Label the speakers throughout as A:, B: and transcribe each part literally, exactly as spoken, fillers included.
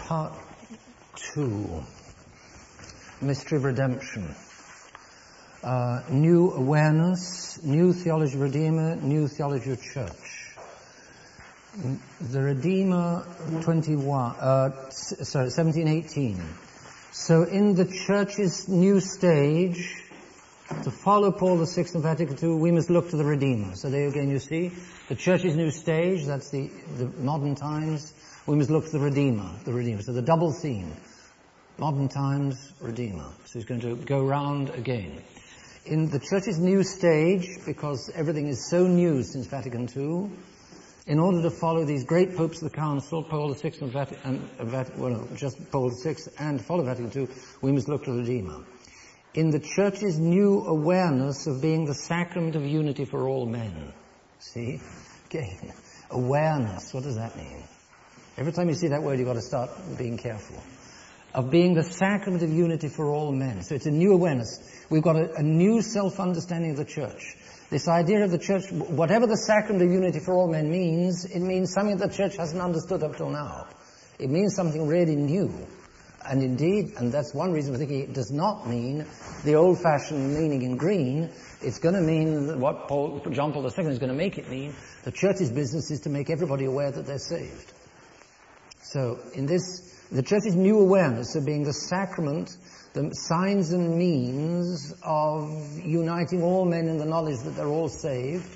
A: part two, Mystery of Redemption. Uh, new awareness, new theology of Redeemer, new theology of Church. The Redeemer, twenty-one, uh, sorry, seventeen eighteen. So in the Church's new stage, to follow Paul the Sixth and Vatican Two, we must look to the Redeemer. So there again you see, the Church's new stage, that's the, the modern times, we must look to the Redeemer, the Redeemer. So the double theme, modern times, Redeemer. So he's going to go round again. In the Church's new stage, because everything is so new since Vatican Two, in order to follow these great popes of the Council, Paul the Sixth and Vatican, and Vatican, well, no, just Paul the Sixth, and follow Vatican Two, we must look to the Redeemer. In the Church's new awareness of being the sacrament of unity for all men. See? Again, awareness, what does that mean? Every time you see that word, you've got to start being careful. Of being the sacrament of unity for all men. So it's a new awareness. We've got a, a new self-understanding of the Church. This idea of the Church, whatever the sacrament of unity for all men means, it means something the Church hasn't understood up till now. It means something really new. And indeed, and that's one reason for thinking it does not mean the old-fashioned meaning in green. It's going to mean what Paul, John Paul the Second is going to make it mean. The Church's business is to make everybody aware that they're saved. So in this, the Church's new awareness of being the sacrament, the signs and means of uniting all men in the knowledge that they're all saved.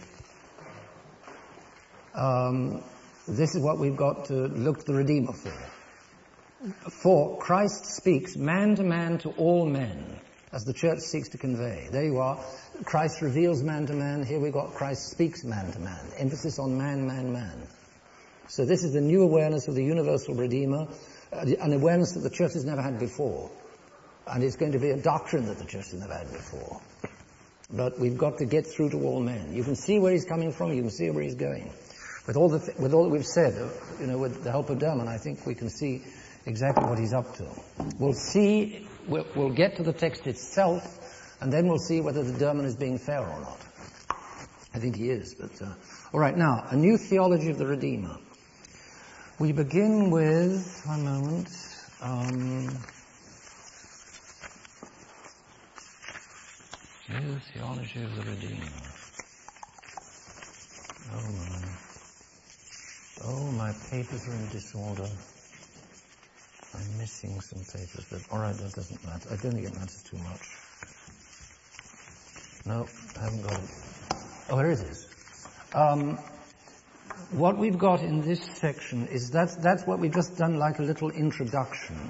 A: Um, this is what we've got to look to the Redeemer for. For Christ speaks man to man to all men, as the Church seeks to convey. There you are. Christ reveals man to man. Here we've got Christ speaks man to man. Emphasis on man, man, man. So this is the new awareness of the universal Redeemer, uh, an awareness that the Church has never had before. And it's going to be a doctrine that the Church has never had before. But we've got to get through to all men. You can see where he's coming from. You can see where he's going. With all the th- with all that we've said, uh, you know, with the help of Derman, I think we can see exactly what he's up to. We'll see. We'll, we'll get to the text itself, and then we'll see whether the Derman is being fair or not. I think he is. But uh, all right, now a new theology of the Redeemer. We begin with one moment. Um, New theology of the Redeemer. Oh my. Oh, my papers are in disorder. I'm missing some papers, but alright, that doesn't matter. I don't think it matters too much. No, I haven't got it. Oh, here it is. Um, what we've got in this section is that's, that's what we've just done, like a little introduction.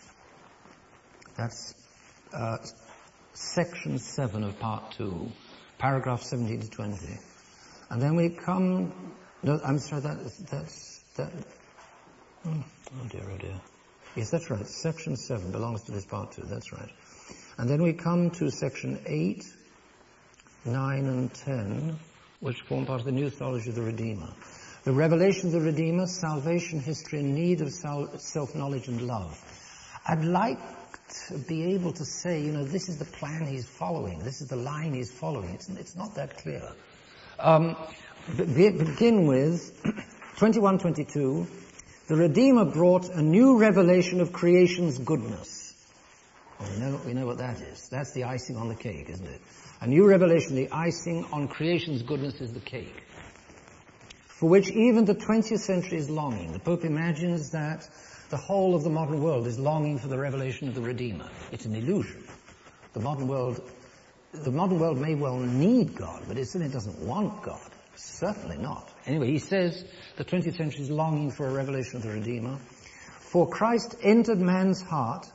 A: That's, uh, Section seven of part two, paragraph seventeen to twenty. And then we come, no, I'm sorry, that, that's, that, oh dear, oh dear. Yes, that's right, section seven belongs to this part two, that's right. And then we come to section eight, nine and ten, which form part of the new theology of the Redeemer. The revelation of the Redeemer, salvation, history, and need of self-knowledge and love. I'd like to be able to say, you know, this is the plan he's following, this is the line he's following. It's, it's not that clear. Um, be, begin with twenty-one twenty-two. The Redeemer brought a new revelation of creation's goodness. Well, we know, we know what that is. That's the icing on the cake, isn't it? A new revelation, the icing on creation's goodness is the cake, for which even the twentieth century is longing. The Pope imagines that the whole of the modern world is longing for the revelation of the Redeemer. It's an illusion. The modern world, the modern world may well need God, but it certainly doesn't want God. Certainly not. Anyway, he says the twentieth century is longing for a revelation of the Redeemer. For Christ entered man's heart,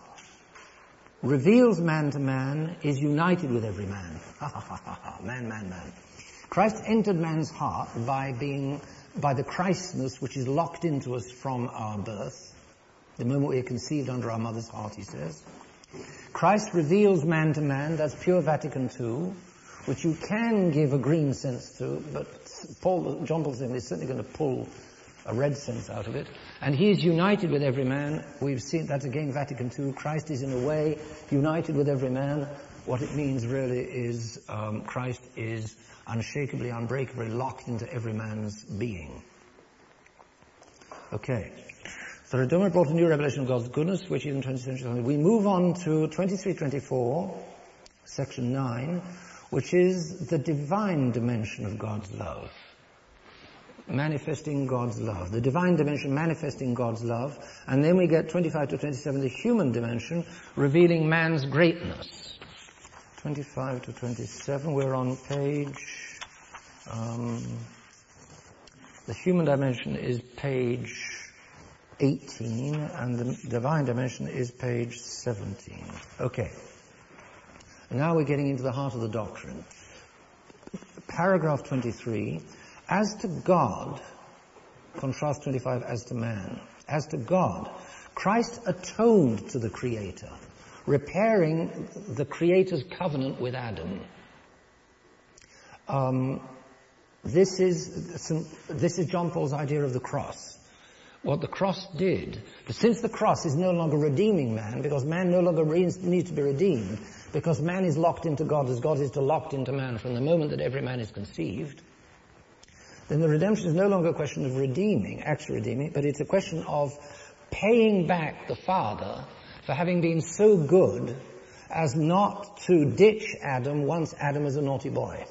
A: reveals man to man, is united with every man. Man, man, man. Christ entered man's heart by being, by the Christness which is locked into us from our birth. The moment we are conceived under our mother's heart, he says. Christ reveals man to man, that's pure Vatican Two, which you can give a green sense to, but Paul, John Paul the Second is certainly going to pull a red sense out of it. And he is united with every man. We've seen that again, Vatican Two. Christ is in a way united with every man. What it means really is um, Christ is unshakably, unbreakably locked into every man's being. Okay. The Redeemer brought a new revelation of God's goodness, which is in twentieth century. We move on to twenty-three twenty-four, section nine, which is the divine dimension of God's love. Manifesting God's love. The divine dimension manifesting God's love. And then we get twenty-five to twenty-seven, the human dimension, revealing man's greatness. twenty-five to twenty-seven, we're on page... Um, the human dimension is page eighteen, and the divine dimension is page seventeen. Okay. Now we're getting into the heart of the doctrine. Paragraph twenty-three, as to God, contrast twenty-five, as to man. As to God, Christ atoned to the Creator, repairing the Creator's covenant with Adam. Um, this is this is John Paul's idea of the cross. What the cross did, but since the cross is no longer redeeming man, because man no longer re- needs to be redeemed, because man is locked into God as God is locked into man from the moment that every man is conceived, then the redemption is no longer a question of redeeming, actually redeeming, but it's a question of paying back the Father for having been so good as not to ditch Adam once Adam was a naughty boy.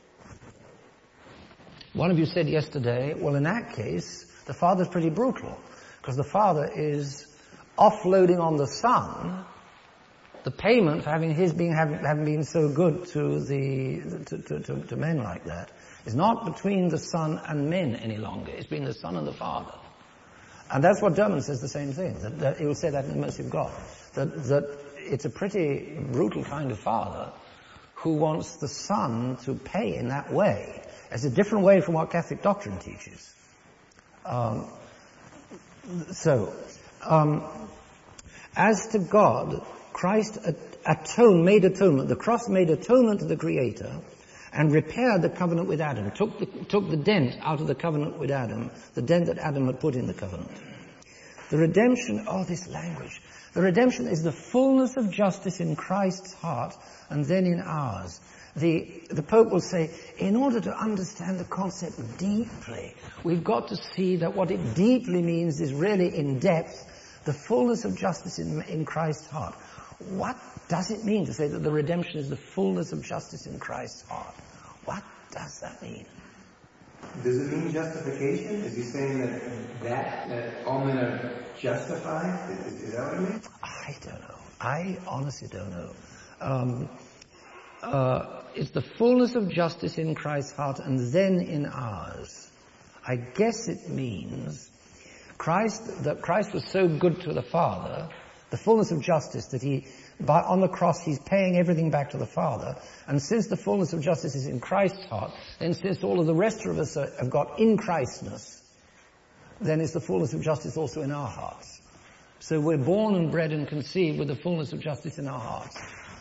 A: One of you said yesterday, well, in that case, the Father's pretty brutal, because the Father is offloading on the Son the payment for having his being having, having been so good to the to, to, to, to men like that. It's not between the Son and men any longer. It's between the Son and the Father. And that's what Derman says the same thing. That, that he will say that in the mercy of God. That that it's a pretty brutal kind of Father who wants the Son to pay in that way. It's a different way from what Catholic doctrine teaches. Um, so, um, as to God, Christ atoned, made atonement. The cross made atonement to the Creator and repaired the covenant with Adam. Took the, took the dent out of the covenant with Adam, the dent that Adam had put in the covenant. The redemption, oh, this language. The redemption is the fullness of justice in Christ's heart and then in ours. The, the Pope will say, in order to understand the concept deeply, we've got to see that what it deeply means is really in depth the fullness of justice in, in Christ's heart. What does it mean to say that the redemption is the fullness of justice in Christ's heart? What does that mean?
B: Does it mean justification? Is he saying that that, that all men are justified? Is, is that what it means?
A: I don't know. I honestly don't know. Um, uh, it's the fullness of justice in Christ's heart and then in ours. I guess it means Christ, that Christ was so good to the Father, the fullness of justice that he, by, on the cross, he's paying everything back to the Father. And since the fullness of justice is in Christ's heart, then since all of the rest of us are, have got in Christness, then is the fullness of justice also in our hearts. So we're born and bred and conceived with the fullness of justice in our hearts.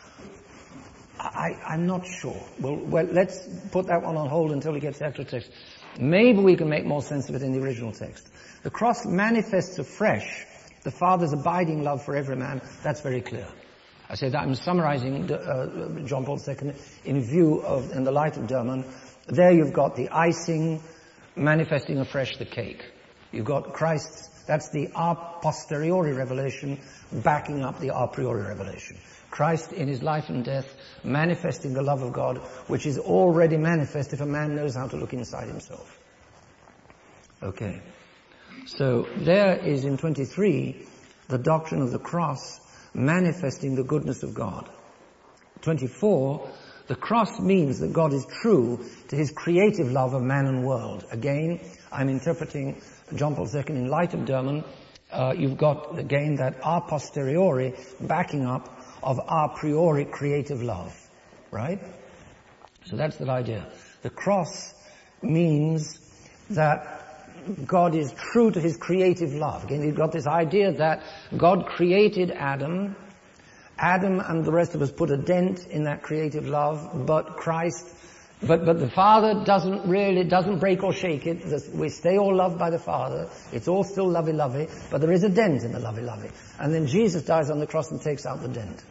A: I, I'm not sure. Well, well, let's put that one on hold until we get to the actual text. Maybe we can make more sense of it in the original text. The cross manifests afresh the Father's abiding love for every man. That's very clear. I say that I'm summarizing the, uh, John Paul the Second in view of, in the light of Derman. There you've got the icing manifesting afresh the cake. You've got Christ's, that's the a posteriori revelation backing up the a priori revelation. Christ in his life and death manifesting the love of God, which is already manifest if a man knows how to look inside himself. Okay. So there is in twenty-three the doctrine of the cross manifesting the goodness of God. twenty-four, the cross means that God is true to his creative love of man and world. Again, I'm interpreting John Paul the Second in light of Derman. Uh, you've got again that a posteriori backing up of a priori creative love, right? So that's that idea. The cross means that God is true to his creative love. Again, you've got this idea that God created Adam. Adam and the rest of us put a dent in that creative love, but Christ, but, but the Father doesn't really, doesn't break or shake it. We stay all loved by the Father. It's all still lovey-lovey, but there is a dent in the lovey-lovey. And then Jesus dies on the cross and takes out the dent.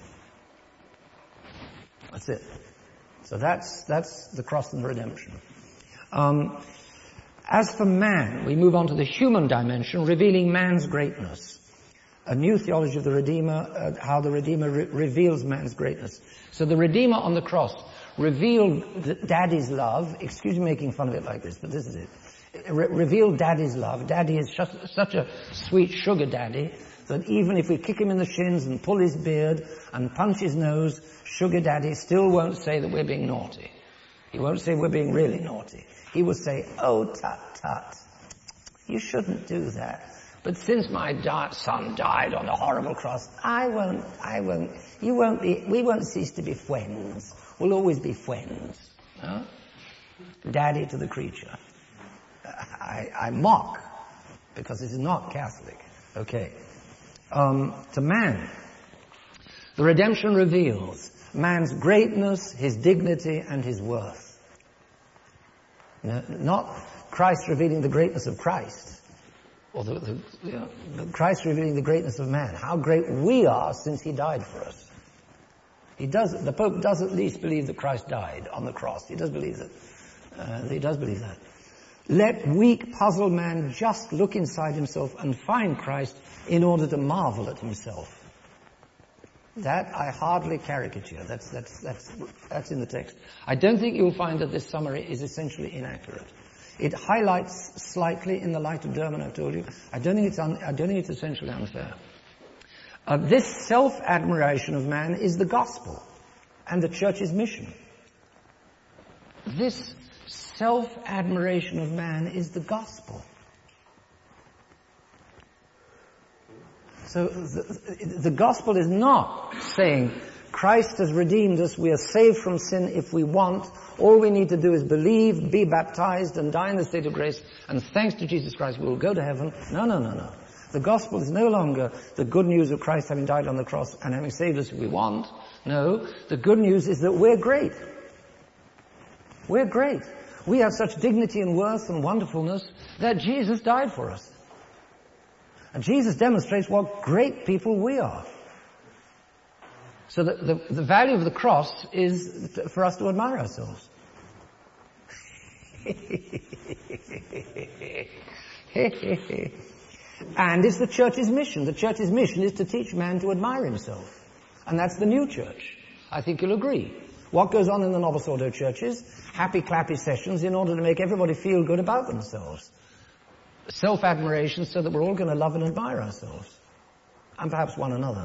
A: That's it. So that's, that's the cross and the redemption. Um, As for man, we move on to the human dimension, revealing man's greatness. A new theology of the Redeemer, uh, how the Redeemer re- reveals man's greatness. So the Redeemer on the cross revealed th- Daddy's love. Excuse me making fun of it like this, but this is it. Re- revealed Daddy's love. Daddy is just, such a sweet sugar daddy that even if we kick him in the shins and pull his beard and punch his nose, sugar daddy still won't say that we're being naughty. He won't say we're being really naughty. He will say, oh, tut, tut, you shouldn't do that. But since my di- son died on a horrible cross, I won't, I won't, you won't be, we won't cease to be friends. We'll always be friends. Huh? Daddy to the creature. I, I mock, because this is not Catholic. Okay. Um, to man, the redemption reveals man's greatness, his dignity, and his worth. No, not Christ revealing the greatness of Christ, or the, the, you know, Christ revealing the greatness of man. How great we are since he died for us. He does. The Pope does at least believe that Christ died on the cross. He does believe that. Uh, he does believe that. Let weak, puzzled man just look inside himself and find Christ in order to marvel at himself. That I hardly caricature. That's, that's, that's, that's in the text. I don't think you'll find that this summary is essentially inaccurate. It highlights slightly in the light of Derman, I've told you. I don't think it's, un, I don't think it's essentially unfair. Uh, this self-admiration of man is the gospel and the church's mission. This self-admiration of man is the gospel. So the, the gospel is not saying Christ has redeemed us, we are saved from sin if we want, all we need to do is believe, be baptized, and die in the state of grace, and thanks to Jesus Christ we will go to heaven. No, no, no, no. The gospel is no longer the good news of Christ having died on the cross and having saved us if we want. No, the good news is that we're great. We're great. We have such dignity and worth and wonderfulness that Jesus died for us. And Jesus demonstrates what great people we are. So the, the, the value of the cross is t- for us to admire ourselves. And it's the church's mission. The church's mission is to teach man to admire himself. And that's the new church. I think you'll agree. What goes on in the Novus Ordo churches? Happy clappy sessions in order to make everybody feel good about themselves. Self-admiration so that we're all going to love and admire ourselves. And perhaps one another.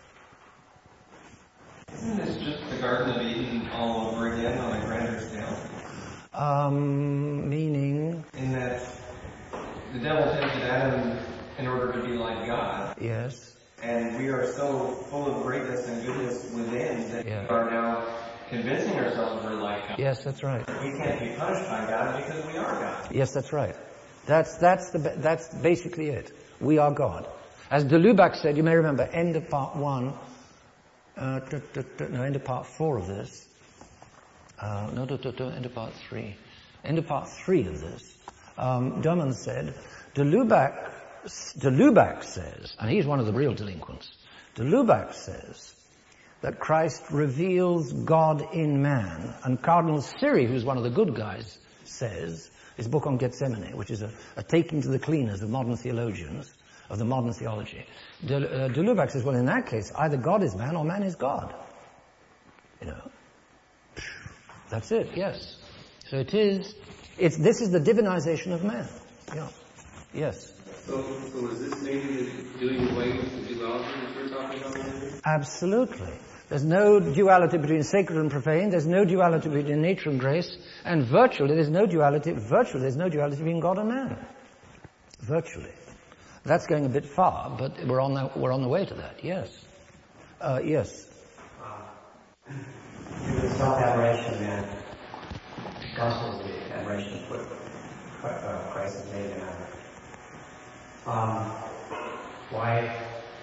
C: Isn't this just the Garden of Eden all over again on a grander scale?
A: Um, meaning?
C: In that the devil tempted Adam in order to be like God.
A: Yes.
C: And we are so full of greatness and goodness within that
A: yeah.
C: we are now convincing ourselves we're like God.
A: Yes, that's right.
C: We can't be punished by God because we are God.
A: Yes, that's right. That's, that's, the, that's basically it. We are God. As de Lubac said, you may remember, end of part one, uh, t- t- t- no, end of part four of this, uh, no, t- t- t- end of part three, end of part three of this, um, Derman said, de Lubac, de Lubac says, and he's one of the real delinquents, de Lubac says that Christ reveals God in man, and Cardinal Siri, who's one of the good guys, says, his book on Gethsemane, which is a, a taking to the cleaners of modern theologians, of the modern theology. De, uh, de Lubac says, well, in that case, either God is man or man is God. You know. That's it, yes. So it is, it's, this is the divinization of man. Yeah. Yes.
D: So, so is this maybe doing away with the duality that we're talking about?
A: Absolutely. There's no duality between sacred and profane. There's no duality between nature and grace. And virtually, there's no duality, virtually, there's no duality between God and man. Virtually. That's going a bit far, but we're on the, we're on the way to that, yes. Uh, yes.
E: Uh, the self-admiration of man, gospel is the admiration of what uh, Christ has made in man. Um, why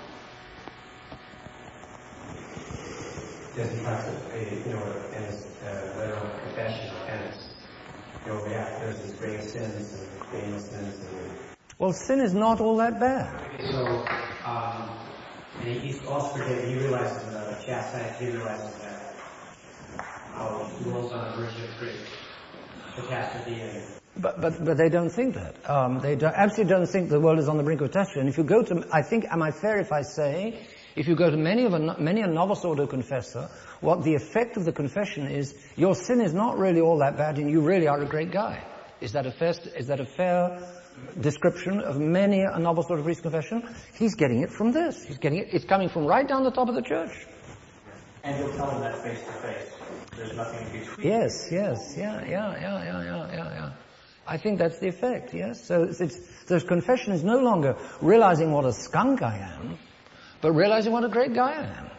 E: does he have to, you know, in his uh, literal confession of penance, you know, yeah, there's these great sins and famous sins. And,
A: well, sin is not all that bad.
E: so, um, and he, he's also forgiven, he realizes the chastisement, he realizes that how the world's on the verge of great catastrophe and
A: But, but, but they don't think that. Um, they don't, absolutely don't think the world is on the brink of catastrophe. And if you go to, I think, am I fair if I say, if you go to many of a, many a novice order confessor, what the effect of the confession is, your sin is not really all that bad and you really are a great guy. Is that a fair, is that a fair description of many a novice order priest confession? He's getting it from this. He's getting it, it's coming from right down the top of the church.
E: And you'll tell them that face to face. There's nothing in between.
A: Yes, yes, yeah, yeah, yeah, yeah, yeah, yeah, yeah. I think that's the effect, yes. So it's, it's, the confession is no longer realizing what a skunk I am, but realizing what a great guy I am.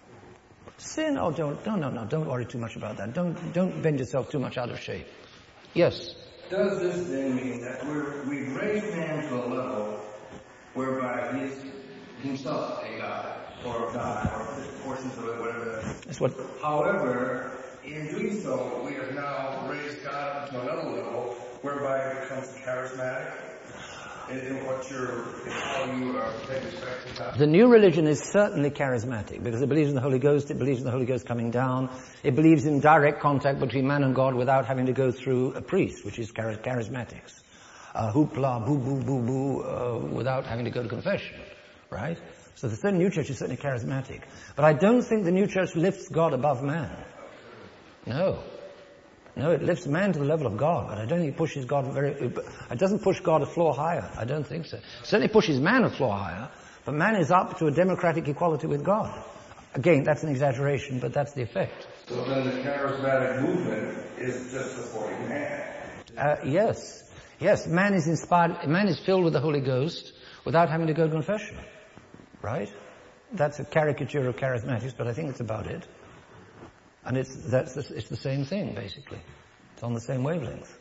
A: Sin, oh, don't, no, no, no, don't worry too much about that. Don't, don't bend yourself too much out of shape. Yes?
F: Does this then mean that we're, we've raised man to a level whereby he is himself a God, or a God, or portions of it, whatever?
A: That's what...
F: However, in doing so, we have now raised God up to another level whereby it becomes charismatic in, in what you're, in how you are taking respect to God.
A: The new religion is certainly charismatic because it believes in the Holy Ghost, it believes in the Holy Ghost coming down, it believes in direct contact between man and God without having to go through a priest, which is char- charismatics. Uh, hoopla, boo, boo, boo, boo, uh, without having to go to confession, right? So the new church is certainly charismatic. But I don't think the new church lifts God above man. No. No, it lifts man to the level of God, but I don't think it pushes God very, it doesn't push God a floor higher. I don't think so. It certainly pushes man a floor higher, but man is up to a democratic equality with God. Again, that's an exaggeration, but that's the effect.
F: So then the charismatic movement is just supporting man.
A: Uh, yes. Yes, man is inspired, man is filled with the Holy Ghost without having to go to confession. Right? That's a caricature of charismatics, but I think it's about it. And it's, that's the, it's the same thing, basically. It's on the same wavelength.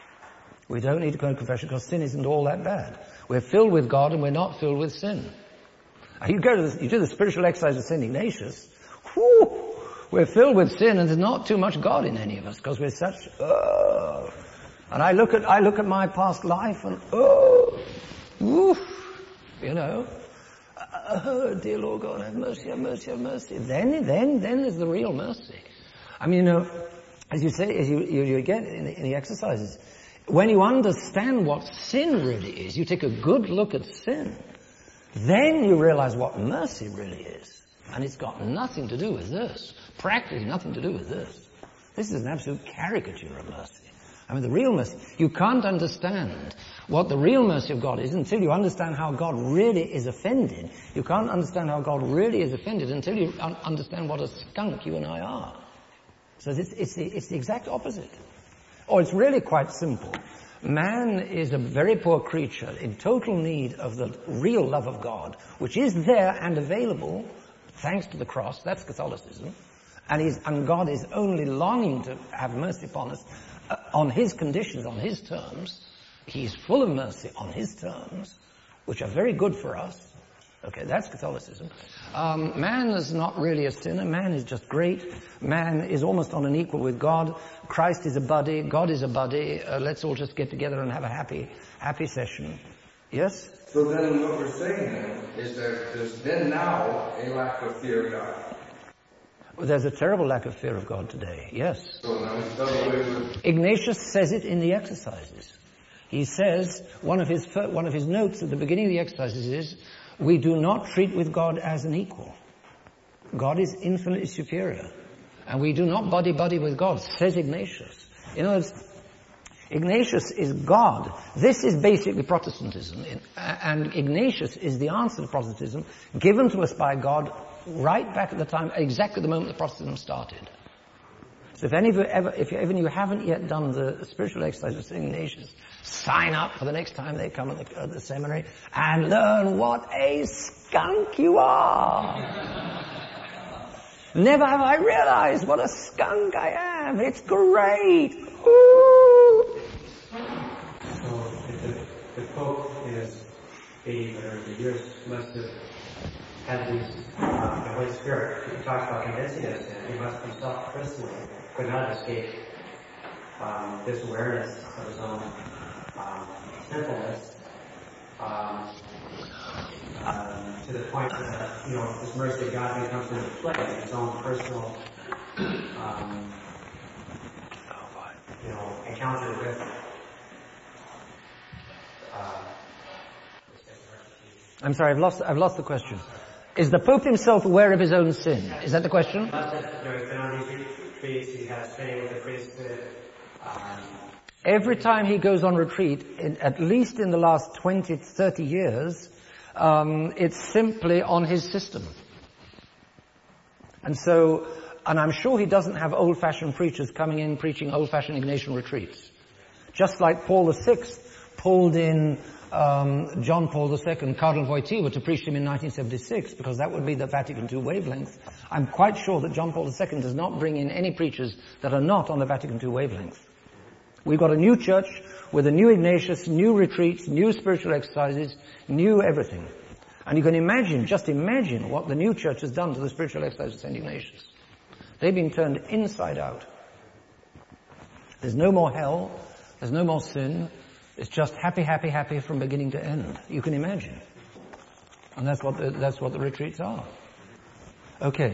A: We don't need to go to confession because sin isn't all that bad. We're filled with God and we're not filled with sin. You go to the, you do the spiritual exercise of Saint Ignatius, whew, we're filled with sin and there's not too much God in any of us because we're such, uh, and I look at, I look at my past life and, oh, woof, you know, oh, dear Lord God, have mercy, have mercy, have mercy. Then, then, then there's the real mercy. I mean, you know, as you say, as you, you, you get in the, in the exercises, when you understand what sin really is, you take a good look at sin, then you realize what mercy really is. And it's got nothing to do with this. Practically nothing to do with this. This is an absolute caricature of mercy. I mean, the real mercy, you can't understand what the real mercy of God is until you understand how God really is offended. You can't understand how God really is offended until you un- understand what a skunk you and I are. So it's, it's, the, it's the exact opposite. Or it's really quite simple. Man is a very poor creature in total need of the real love of God, which is there and available thanks to the cross. That's Catholicism. And, he's, and God is only longing to have mercy upon us uh, on His conditions, on His terms. He's full of mercy on His terms, which are very good for us. Okay, that's Catholicism. Um, man is not really a sinner. Man is just great. Man is almost on an equal with God. Christ is a buddy. God is a buddy. Uh, let's all just get together and have a happy, happy session. Yes?
F: So then what we're saying then is that there's then now a lack of fear of God.
A: Well, there's a terrible lack of fear of God today. Yes.
F: So now it's done away with.
A: Ignatius says it in the exercises. He says, one of his, one of his notes at the beginning of the exercises is, we do not treat with God as an equal. God is infinitely superior. And we do not buddy-buddy with God, says Ignatius. In other words, Ignatius is God. This is basically Protestantism. And Ignatius is the answer to Protestantism given to us by God right back at the time, exactly the moment the Protestantism started. So if any of you ever, if even you haven't yet done the spiritual exercise of Saint Ignatius, sign up for the next time they come at the, at the seminary and learn what a skunk you are. Never have I realized what a skunk I am. It's great. Ooh.
E: So if the, the Pope in his eighty whatever the years must have had these, uh, the Holy Spirit, he talks about convincing us that he must himself personally could not escape um, this awareness of his own um, sinfulness um, um, to the point that, you know, this mercy of God becomes into play, his own personal um, you know, encounter with
A: I'm sorry, I've lost, I've lost the question. Is the Pope himself aware of his own sin? Is that the question?
E: He's been on these retreats, he has training with the priesthood. Um,
A: Every time he goes on retreat, in, at least in the last twenty, thirty years, um, it's simply on his system. And so, and I'm sure he doesn't have old-fashioned preachers coming in preaching old-fashioned Ignatian retreats. Just like Paul the Sixth pulled in um, John Paul the Second, Cardinal Wojtyła, to preach him in nineteen seventy-six, because that would be the Vatican two wavelength. I'm quite sure that John Paul the Second does not bring in any preachers that are not on the Vatican two wavelength. We've got a new church with a new Ignatius, new retreats, new spiritual exercises, new everything. And you can imagine, just imagine what the new church has done to the spiritual exercises of Saint Ignatius. They've been turned inside out. There's no more hell. There's no more sin. It's just happy, happy, happy from beginning to end. You can imagine. And that's what the, that's what the retreats are. Okay.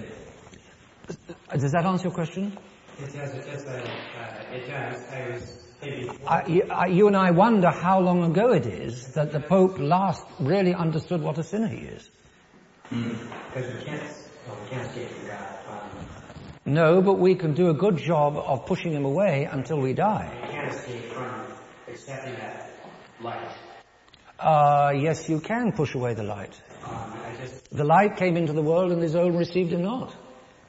A: Does that answer your question?
E: It does, it does, uh, uh, it does. I was thinking...
A: I, I, you and I wonder how long ago it is that the Pope last really understood what a sinner he is.
E: Because we can't, well, we can't escape from God. Um,
A: No, but we can do a good job of pushing him away until we die.
E: we can't escape from accepting that light.
A: Uh, yes, you can push away the light.
E: Um, I just...
A: The light came into the world and his own received him not.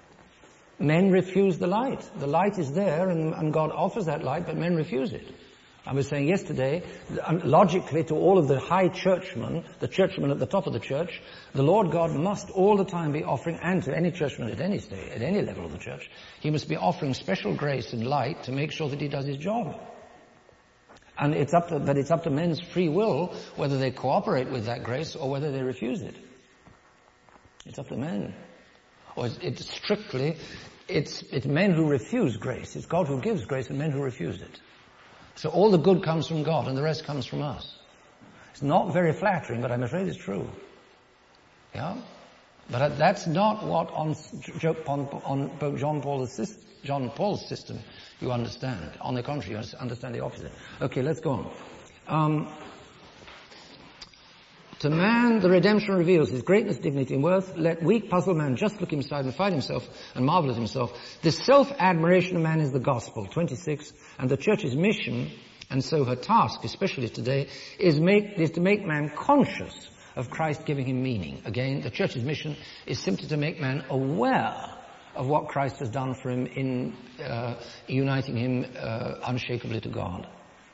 A: Men refuse the light. The light is there and, and God offers that light, but men refuse it. I was saying yesterday, logically to all of the high churchmen, the churchmen at the top of the church, the Lord God must all the time be offering, and to any churchman at any stage, at any level of the church, he must be offering special grace and light to make sure that he does his job. And it's up to, but it's up to men's free will whether they cooperate with that grace or whether they refuse it. It's up to men. Or it's, it's strictly, it's, it's men who refuse grace. It's God who gives grace and men who refuse it. So all the good comes from God and the rest comes from us. It's not very flattering, but I'm afraid it's true. Yeah? But that's not what on, on, on Pope John Paul's, John Paul's system you understand. On the contrary, you understand the opposite. Okay, let's go on. Um, to man, the redemption reveals his greatness, dignity, and worth. Let weak, puzzled man just look inside and find himself and marvel at himself. The self-admiration of man is the gospel. twenty-six. And the church's mission, and so her task, especially today, is, make, is to make man conscious of Christ giving him meaning. Again, the church's mission is simply to make man aware of what Christ has done for him in uh, uniting him uh, unshakably to God.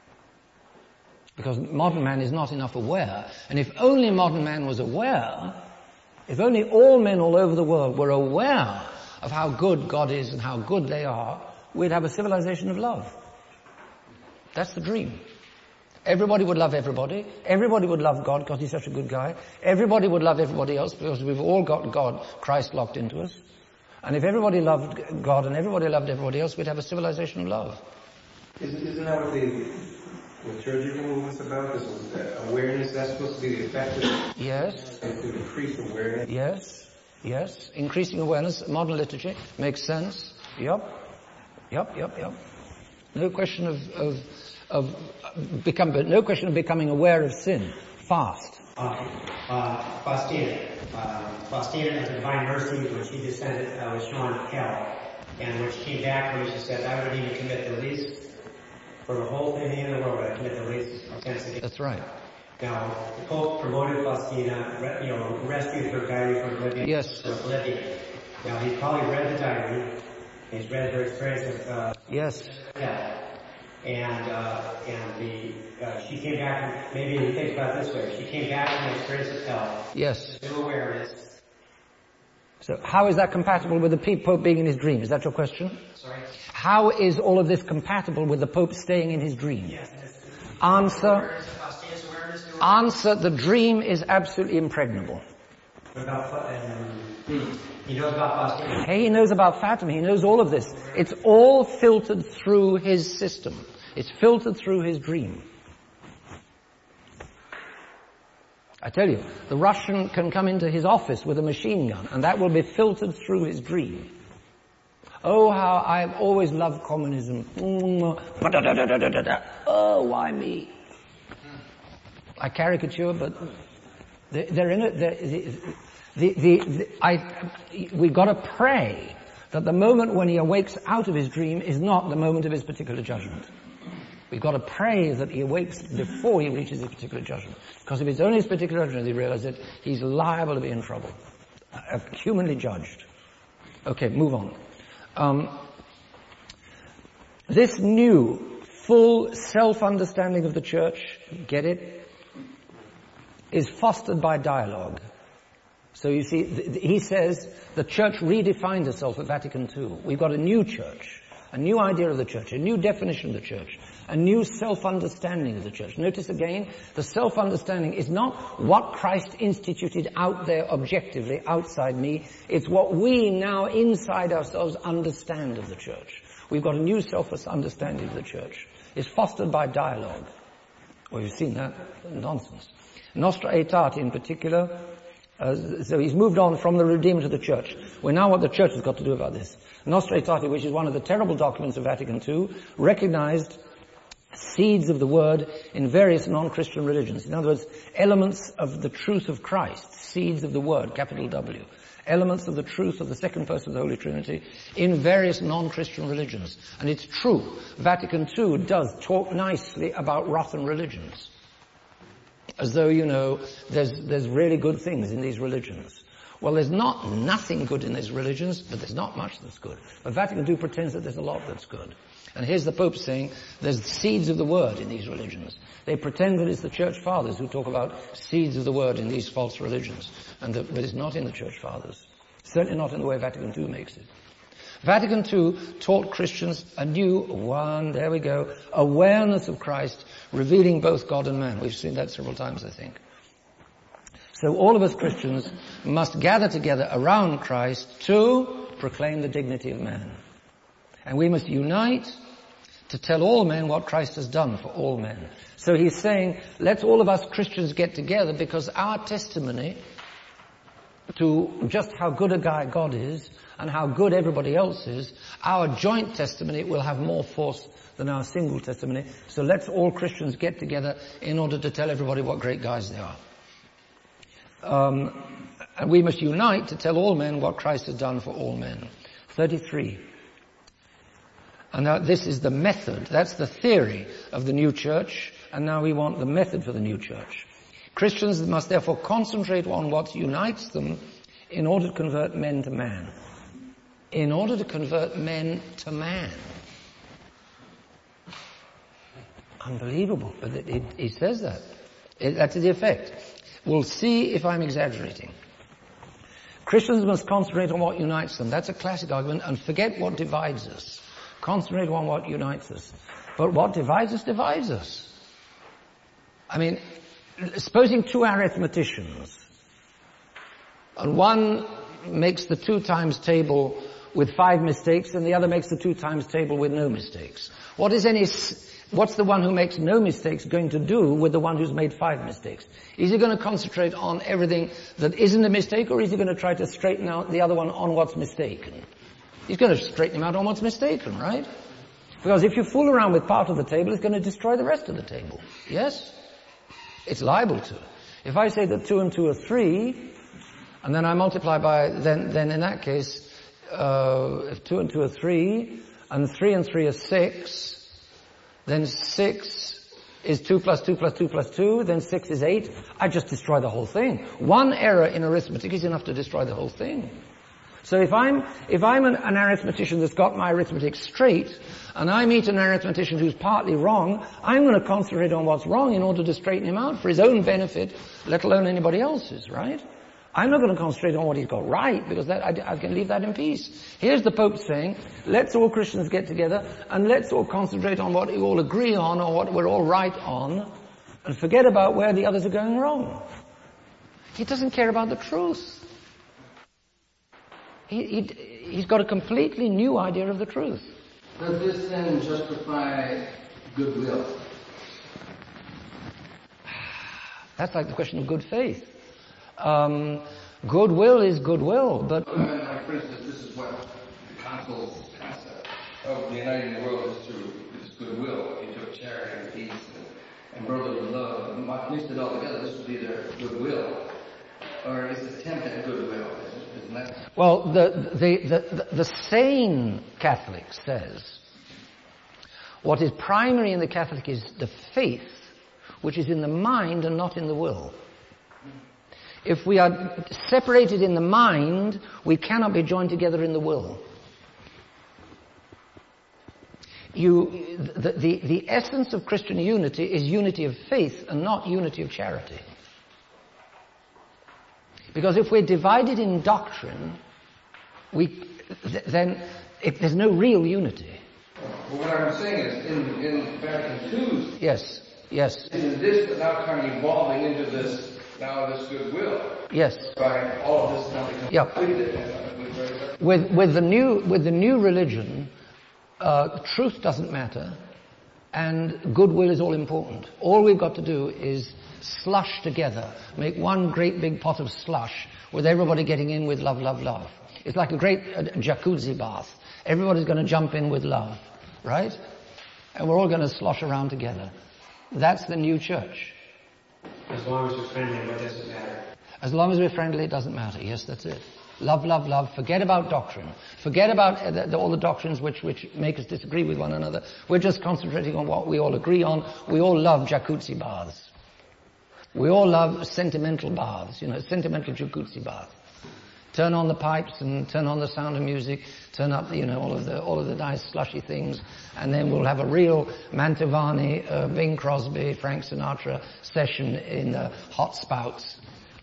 A: Because modern man is not enough aware. And if only modern man was aware, if only all men all over the world were aware of how good God is and how good they are, we'd have a civilization of love. That's the dream. Everybody would love everybody. Everybody would love God because he's such a good guy. Everybody would love everybody else because we've all got God, Christ, locked into us. And if everybody loved God and everybody loved everybody else, we'd have a civilization of love.
B: Isn't, isn't that what the liturgical movement's about? This was uh, awareness. That's supposed to be the effective.
A: Yes.
B: To increase awareness.
A: Yes. Yes. Increasing awareness. Modern liturgy makes sense. Yep. Yep. Yep. Yep. No question of of of become, but no question of becoming aware of sin. Fast.
E: Uh, uh, Faustina. Uh, Faustina, as a divine mercy, when she descended, uh, was shown hell. And when she came back from it, she said, I would even commit the least, for the whole thing in the world, I commit the least offense against.
A: That's right.
E: Now, the Pope promoted Faustina, you know, rescued her diary from oblivion.
A: Yes.
E: From oblivion. Now, he's probably read the diary. He's read her experience of uh,
A: Yes.
E: hell. And, uh, and the, uh, she came back, maybe you think about it this way, she came back from the experience of hell.
A: Yes.
E: New awareness.
A: So how is that compatible with the Pope being in his dream? Is that your question?
E: Sorry?
A: How is all of this compatible with the Pope staying in his dream?
E: Yes.
A: Answer.
E: Faustina's awareness.
A: Answer. The dream is absolutely impregnable.
E: What about, um, he knows about Faustina.
A: Hey, he knows about Fatima. He knows all of this. It's all filtered through his system. It's filtered through his dream. I tell you, the Russian can come into his office with a machine gun, and that will be filtered through his dream. Oh, how I've always loved communism. Oh, why me? I caricature, but They're, they're in it. They're, the, the, the, the, I, we've got to pray that the moment when he awakes out of his dream is not the moment of his particular judgment. We've got to pray that he awakes before he reaches his particular judgment. Because if it's only his particular judgment, he realizes that he's liable to be in trouble. Uh, humanly judged. Okay, move on. Um, this new, full self-understanding of the church, get it, is fostered by dialogue. So you see, th- he says the church redefined itself at Vatican Two. We've got a new church, a new idea of the church, a new definition of the church, a new self-understanding of the church. Notice again, the self-understanding is not what Christ instituted out there objectively, outside me. It's what we now inside ourselves understand of the church. We've got a new self-understanding of the church. It's fostered by dialogue. Well, you've seen that nonsense. Nostra Aetate in particular, uh, so he's moved on from the Redeemer to the church. Well, now what the church has got to do about this. Nostra Aetate, which is one of the terrible documents of Vatican Two, recognized seeds of the word in various non-Christian religions. In other words, elements of the truth of Christ, seeds of the word, capital W. Elements of the truth of the second person of the Holy Trinity in various non-Christian religions. And it's true, Vatican Two does talk nicely about rotten religions. As though, you know, there's, there's really good things in these religions. Well, there's not nothing good in these religions, but there's not much that's good. But Vatican Two pretends that there's a lot that's good. And here's the Pope saying there's seeds of the word in these religions. They pretend that it's the Church Fathers who talk about seeds of the word in these false religions. And that, but it's not in the Church Fathers. Certainly not in the way Vatican Two makes it. Vatican Two taught Christians a new one, there we go, awareness of Christ, revealing both God and man. We've seen that several times, I think. So all of us Christians must gather together around Christ to proclaim the dignity of man. And we must unite to tell all men what Christ has done for all men. So he's saying, let's all of us Christians get together because our testimony to just how good a guy God is and how good everybody else is, our joint testimony will have more force than our single testimony. So let's all Christians get together in order to tell everybody what great guys they are. Um, and we must unite to tell all men what Christ has done for all men. thirty-three. And now this is the method, that's the theory of the new church, and now we want the method for the new church. Christians must therefore concentrate on what unites them in order to convert men to man. In order to convert men to man. Unbelievable, but it, it, he says that. It, that's the effect. We'll see if I'm exaggerating. Christians must concentrate on what unites them. That's a classic argument, and forget what divides us. Concentrate on what unites us. But what divides us, divides us. I mean, supposing two arithmeticians, and one makes the two times table with five mistakes, and the other makes the two times table with no mistakes. What is any, what's the one who makes no mistakes going to do with the one who's made five mistakes? Is he going to concentrate on everything that isn't a mistake, or is he going to try to straighten out the other one on what's mistaken? He's going to straighten him out on what's mistaken, right? Because if you fool around with part of the table, it's going to destroy the rest of the table. Yes? It's liable to. If I say that two and two are three, and then I multiply by, then, then in that case, uh, if two and two are three, and three and three are six, then six is two plus two plus two plus two, then six is eight. I just destroy the whole thing. One error in arithmetic is enough to destroy the whole thing. So if I'm, if I'm an, an arithmetician that's got my arithmetic straight, and I meet an arithmetician who's partly wrong, I'm going to concentrate on what's wrong in order to straighten him out for his own benefit, let alone anybody else's, right? I'm not going to concentrate on what he's got right, because that, I, I can leave that in peace. Here's the Pope saying, let's all Christians get together, and let's all concentrate on what we all agree on, or what we're all right on, and forget about where the others are going wrong. He doesn't care about the truth. He, he, he's got a completely new idea of the truth.
G: Does this then justify goodwill?
A: That's like the question of good faith. Um, goodwill is goodwill, but...
G: Like, for instance, this is what the Council's concept of uniting the world is through this goodwill. He took charity and peace and, and brotherly love and mixed it all together. This would be their goodwill. or is attempt at goodwill? Isn't that?
A: Well, the, the, the, the, the sane Catholic says what is primary in the Catholic is the faith, which is in the mind and not in the will. If we are separated in the mind, we cannot be joined together in the will. You, the, the, the essence of Christian unity is unity of faith and not unity of charity. Because if we're divided in doctrine, we, then if there's no real unity.
G: Well, what I'm saying is, in, in Vatican Two's,
A: Yes, yes.
G: isn't this now kind of evolving into this, now this goodwill?
A: Yes.
G: By all of this now becomes
A: Yeah.
G: completed. uh,
A: With, with the new, with the new religion, uh, truth doesn't matter, and goodwill is all important. All we've got to do is slush together, make one great big pot of slush with everybody getting in with love, love, love. It's like a great uh, jacuzzi bath. Everybody's going to jump in with love, right? And we're all going to slosh around together. That's the new church.
E: As long as we're friendly, what does it matter?
A: As long as we're friendly, it doesn't matter. Yes, that's it. Love, love, love. Forget about doctrine. Forget about uh, the, the, all the doctrines which, which make us disagree with one another. We're just concentrating on what we all agree on. We all love jacuzzi baths. We all love sentimental baths, you know, sentimental jacuzzi bath. Turn on the pipes and turn on the sound of music, turn up, you know, all of the, all of the nice slushy things, and then we'll have a real Mantovani, uh, Bing Crosby, Frank Sinatra session in the hot spouts.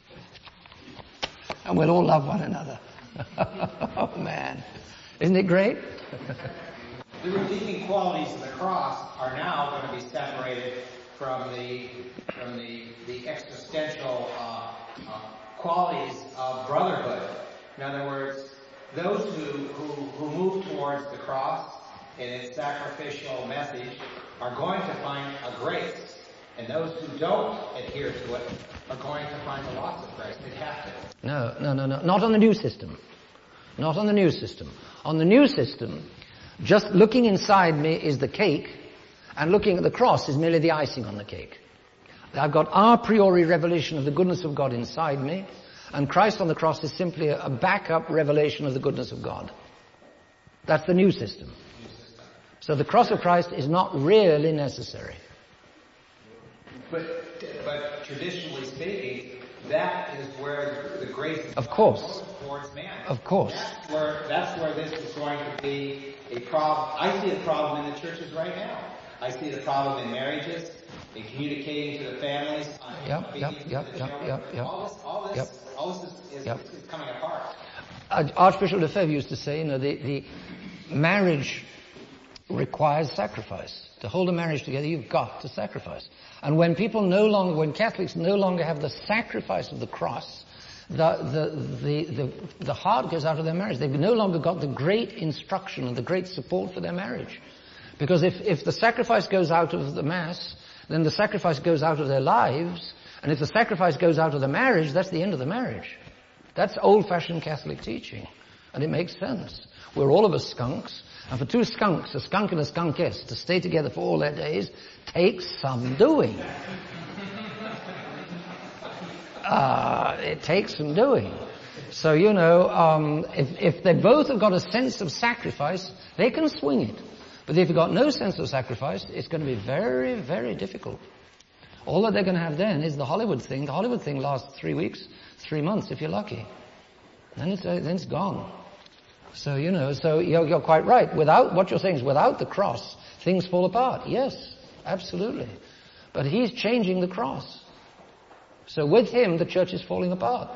A: And we'll all love one another. Oh man. Isn't it great?
H: The redeeming qualities of the cross are now going to be separated from the from the the existential uh, uh, qualities of brotherhood. In other words, those who, who who move towards the cross in its sacrificial message are going to find a grace, and those who don't adhere to it are going to find a loss of grace. They have to.
A: No, no, no, no. Not on the new system. Not on the new system. On the new system, just looking inside me is the cake, and looking at the cross is merely the icing on the cake. I've got a priori revelation of the goodness of God inside me, and Christ on the cross is simply a backup revelation of the goodness of God. That's the new system. So the cross of Christ is not really necessary.
H: But, but traditionally speaking, that is where the grace of,
A: of course.
H: goes towards man.
A: Of course.
H: That's where, that's where this is going to be a problem. I see a problem in the churches right now. I see the problem in marriages, in communicating to the families.
A: Yep, yep, yep, yep, yep, yep.
H: All this, all this,
A: yep.
H: all this is, is,
A: yep.
H: is coming apart.
A: Uh, Archbishop Lefebvre used to say, you know, the, the marriage requires sacrifice. To hold a marriage together, you've got to sacrifice. And when people no longer, when Catholics no longer have the sacrifice of the cross, the, the, the, the, the heart goes out of their marriage. They've no longer got the great instruction and the great support for their marriage. Because if, if the sacrifice goes out of the Mass, then the sacrifice goes out of their lives. And if the sacrifice goes out of the marriage, that's the end of the marriage. That's old-fashioned Catholic teaching. And it makes sense. We're all of us skunks. And for two skunks, a skunk and a skunkess, to stay together for all their days takes some doing. Uh, it takes some doing. So, you know, um, if, if they both have got a sense of sacrifice, they can swing it. But if you've got no sense of sacrifice, it's going to be very, very difficult. All that they're going to have then is the Hollywood thing. The Hollywood thing lasts three weeks, three months if you're lucky. Then it's, uh, then it's gone. So, you know, so you're, you're quite right. Without, what you're saying is without the cross, things fall apart. Yes, absolutely. But he's changing the cross. So with him, the church is falling apart.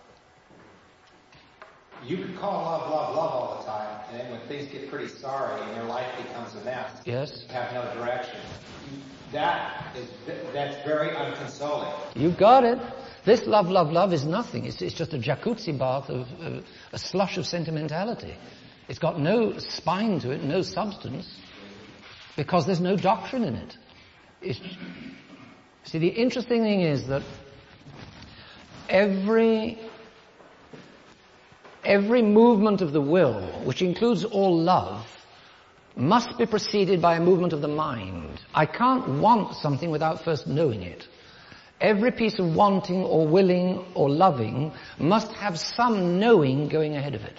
H: You can call love, love, love all the time, and then when things get pretty sorry and your life becomes a mess,
A: yes,
H: you have no direction. That is, that's very unconsoling.
A: You've got it. This love, love, love is nothing. It's, it's just a jacuzzi bath of, of a slush of sentimentality. It's got no spine to it, no substance, because there's no doctrine in it. It's, see, the interesting thing is that every every movement of the will, which includes all love, must be preceded by a movement of the mind. I can't want something without first knowing it. Every piece of wanting or willing or loving must have some knowing going ahead of it.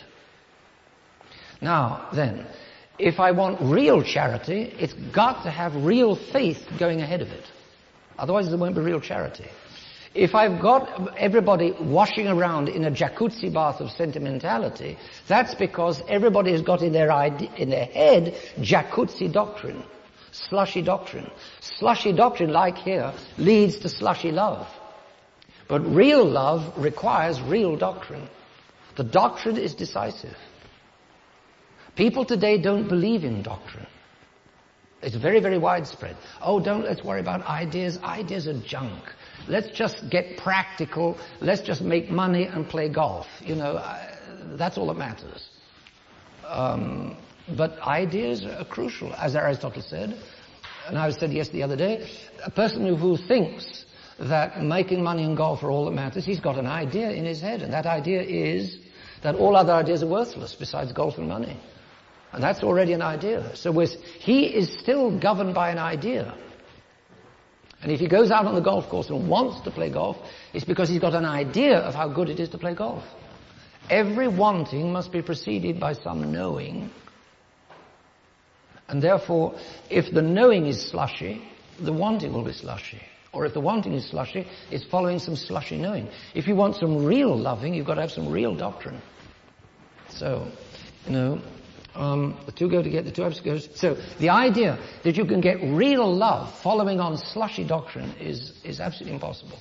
A: Now, then, if I want real charity, it's got to have real faith going ahead of it. Otherwise there won't be real charity. If I've got everybody washing around in a jacuzzi bath of sentimentality, that's because everybody has got in their idea, in their head jacuzzi doctrine, slushy doctrine. Slushy doctrine, like here, leads to slushy love. But real love requires real doctrine. The doctrine is decisive. People today don't believe in doctrine. It's very, very widespread. Oh, don't let's worry about ideas. Ideas are junk. Let's just get practical. Let's just make money and play golf. You know, I, that's all that matters. Um, but ideas are crucial, as Aristotle said. And I said yes the other day, a person who, who thinks that making money and golf are all that matters, he's got an idea in his head. And that idea is that all other ideas are worthless besides golf and money. And that's already an idea. So we're, he is still governed by an idea. And if he goes out on the golf course and wants to play golf, it's because he's got an idea of how good it is to play golf. Every wanting must be preceded by some knowing. And therefore, if the knowing is slushy, the wanting will be slushy. Or if the wanting is slushy, it's following some slushy knowing. If you want some real loving, you've got to have some real doctrine. So, you know, um, the two go together, the two have to go. So the idea that you can get real love following on slushy doctrine is, is absolutely impossible.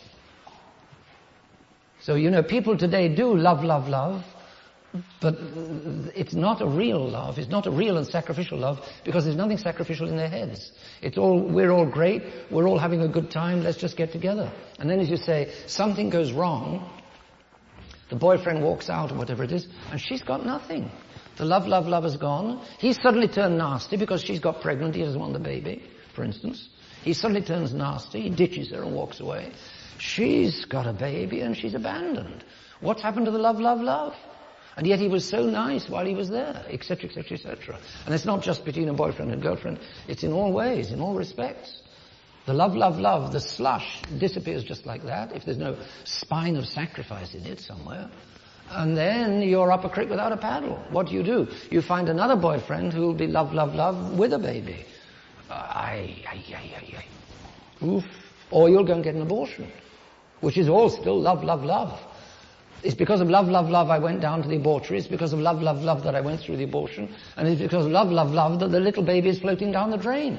A: So, you know, people today do love, love, love, but it's not a real love. It's not a real and sacrificial love because there's nothing sacrificial in their heads. It's all, we're all great, we're all having a good time, let's just get together. And then as you say, something goes wrong, the boyfriend walks out or whatever it is, and she's got nothing. The love, love, love is gone. He's suddenly turned nasty because she's got pregnant, he doesn't want the baby, for instance. He suddenly turns nasty, he ditches her and walks away. She's got a baby and she's abandoned. What's happened to the love, love, love? And yet he was so nice while he was there, et cetera, et cetera, et cetera. And it's not just between a boyfriend and girlfriend. It's in all ways, in all respects. The love, love, love, the slush disappears just like that if there's no spine of sacrifice in it somewhere. And then you're up a creek without a paddle. What do you do? You find another boyfriend who will be love, love, love with a baby. Uh, aye, aye, aye, aye, aye. Oof. Or you'll go and get an abortion, which is all still love, love, love. It's because of love, love, love I went down to the abortory. It's because of love, love, love that I went through the abortion. And it's because of love, love, love that the little baby is floating down the drain.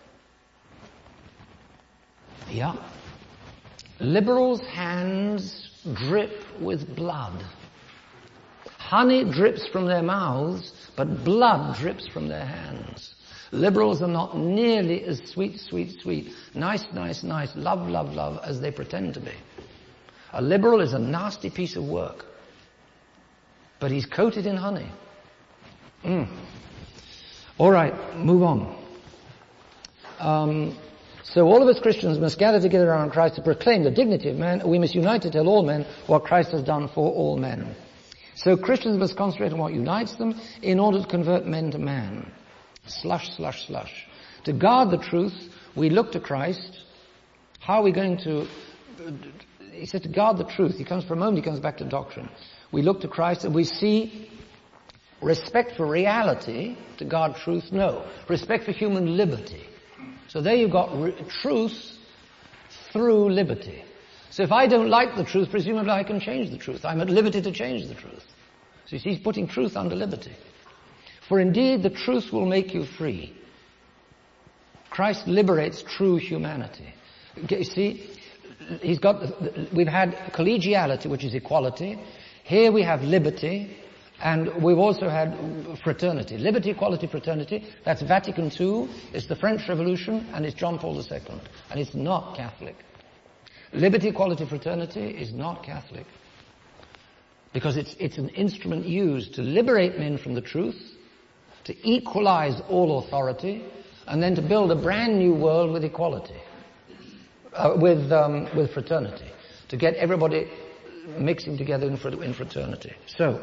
A: Yeah. Liberals' hands drip with blood. Honey drips from their mouths, but blood drips from their hands. Liberals are not nearly as sweet, sweet, sweet, nice, nice, nice, love, love, love as they pretend to be. A liberal is a nasty piece of work, but he's coated in honey. Mm. All right, move on. Um, so all of us Christians must gather together around Christ to proclaim the dignity of man. We must unite to tell all men what Christ has done for all men. So Christians must concentrate on what unites them in order to convert men to man. Slush, slush, slush. To guard the truth, we look to Christ. How are we going to... He said to guard the truth. He comes for a moment, he comes back to doctrine. We look to Christ and we see respect for reality to guard truth. No. Respect for human liberty. So there you've got re- truth through liberty. So if I don't like the truth, presumably I can change the truth. I'm at liberty to change the truth. So you see, he's putting truth under liberty. For indeed the truth will make you free. Christ liberates true humanity. You see, he's got, we've had collegiality, which is equality. Here we have liberty, and we've also had fraternity. Liberty, equality, fraternity. That's Vatican Two. It's the French Revolution, and it's John Paul the Second. And it's not Catholic. Liberty, equality, fraternity is not Catholic. Because it's, it's an instrument used to liberate men from the truth, to equalize all authority, and then to build a brand new world with equality. Uh, with um, with fraternity, to get everybody mixing together in, fr- in fraternity. So,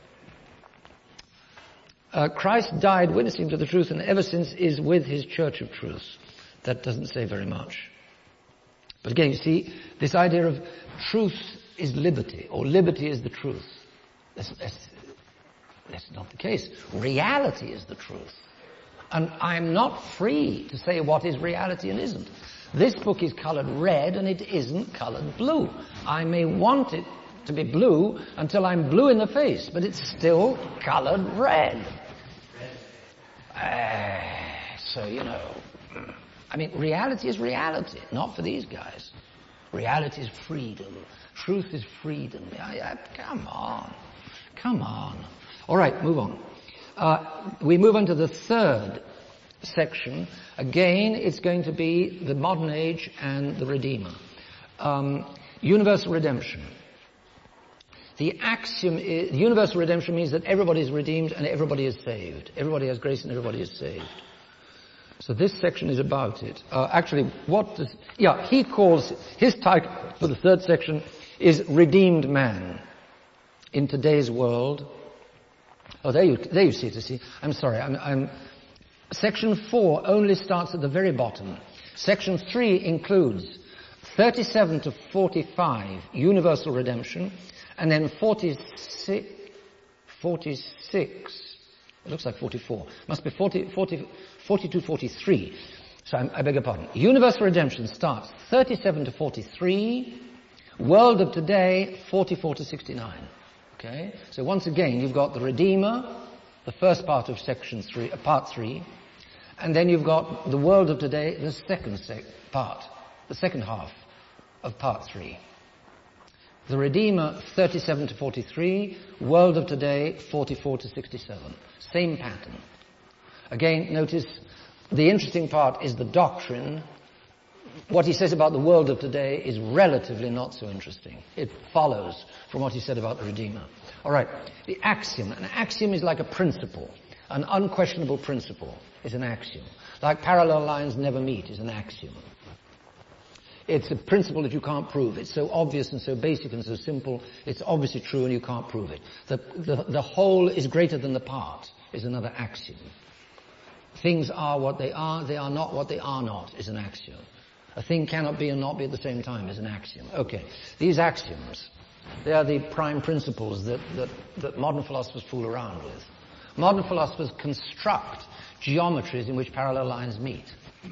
A: uh, Christ died witnessing to the truth and ever since is with his church of truth. That doesn't say very much. But again, you see, this idea of truth is liberty, or liberty is the truth. That's, that's, that's not the case. Reality is the truth. And I'm not free to say what is reality and isn't. This book is colored red and it isn't colored blue. I may want it to be blue until I'm blue in the face, but it's still colored red. Uh, so, you know, I mean, reality is reality, not for these guys. Reality is freedom. Truth is freedom. Yeah, yeah, come on. Come on. All right, move on. Uh, we move on to the third section. Again, it's going to be the modern age and the Redeemer. Um, universal redemption. The axiom is, universal redemption means that everybody is redeemed and everybody is saved. Everybody has grace and everybody is saved. So this section is about it. Uh, actually, what does, yeah, he calls, his title for the third section is Redeemed Man. In today's world, oh, there you, there you see it, you see. I'm sorry, I'm, I'm, section four only starts at the very bottom. Section three includes thirty-seven to forty-five, universal redemption, and then forty-six, forty-six, it looks like forty-four, must be forty, forty, forty-two, forty-three. So I'm, I beg your pardon. Universal redemption starts thirty-seven to forty-three, world of today, forty-four to sixty-nine. Okay? So once again, you've got the Redeemer, the first part of section three, uh, part three, and then you've got the world of today, the second sec- part, the second half of part three. The Redeemer, thirty-seven to forty-three, world of today, forty-four to sixty-seven. Same pattern. Again, notice the interesting part is the doctrine. What he says about the world of today is relatively not so interesting. It follows from what he said about the Redeemer. All right, the axiom. An axiom is like a principle. An unquestionable principle is an axiom. Like parallel lines never meet is an axiom. It's a principle that you can't prove. It's so obvious and so basic and so simple, it's obviously true and you can't prove it. The, the, the whole is greater than the part is another axiom. Things are what they are, they are not what they are not is an axiom. A thing cannot be and not be at the same time is an axiom. Okay, these axioms, they are the prime principles that, that, that modern philosophers fool around with. Modern philosophers construct geometries in which parallel lines meet.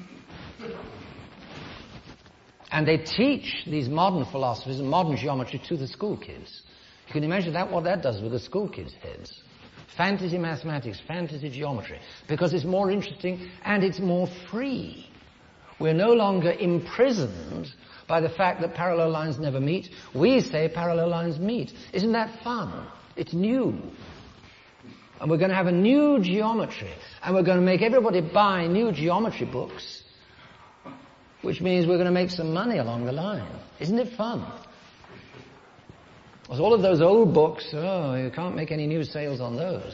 A: And they teach these modern philosophies and modern geometry to the school kids. You can imagine that what that does with the school kids' heads. Fantasy mathematics, fantasy geometry, because it's more interesting and it's more free. We're no longer imprisoned by the fact that parallel lines never meet. We say parallel lines meet. Isn't that fun? It's new. And we're going to have a new geometry. And we're going to make everybody buy new geometry books, which means we're going to make some money along the line. Isn't it fun? Because all of those old books, oh, you can't make any new sales on those.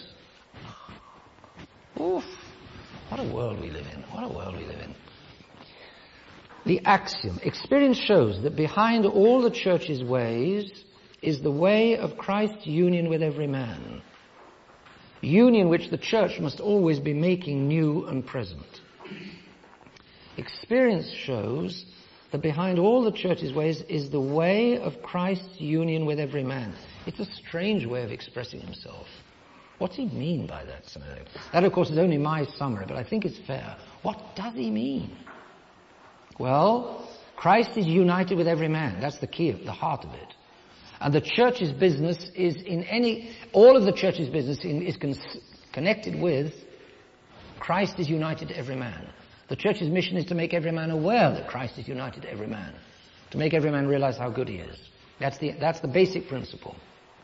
A: Oof. What a world we live in. What a world we live in. The axiom. Experience shows that behind all the church's ways is the way of Christ's union with every man. Union which the church must always be making new and present. Experience shows that behind all the church's ways is the way of Christ's union with every man. It's a strange way of expressing himself. What's he mean by that? That, of course, is only my summary, but I think it's fair. What does he mean? Well, Christ is united with every man. That's the key, the heart of it. And the church's business is in any, all of the church's business in, is con- connected with Christ is united to every man. The church's mission is to make every man aware that Christ is united to every man. To make every man realize how good he is. That's the, that's the basic principle.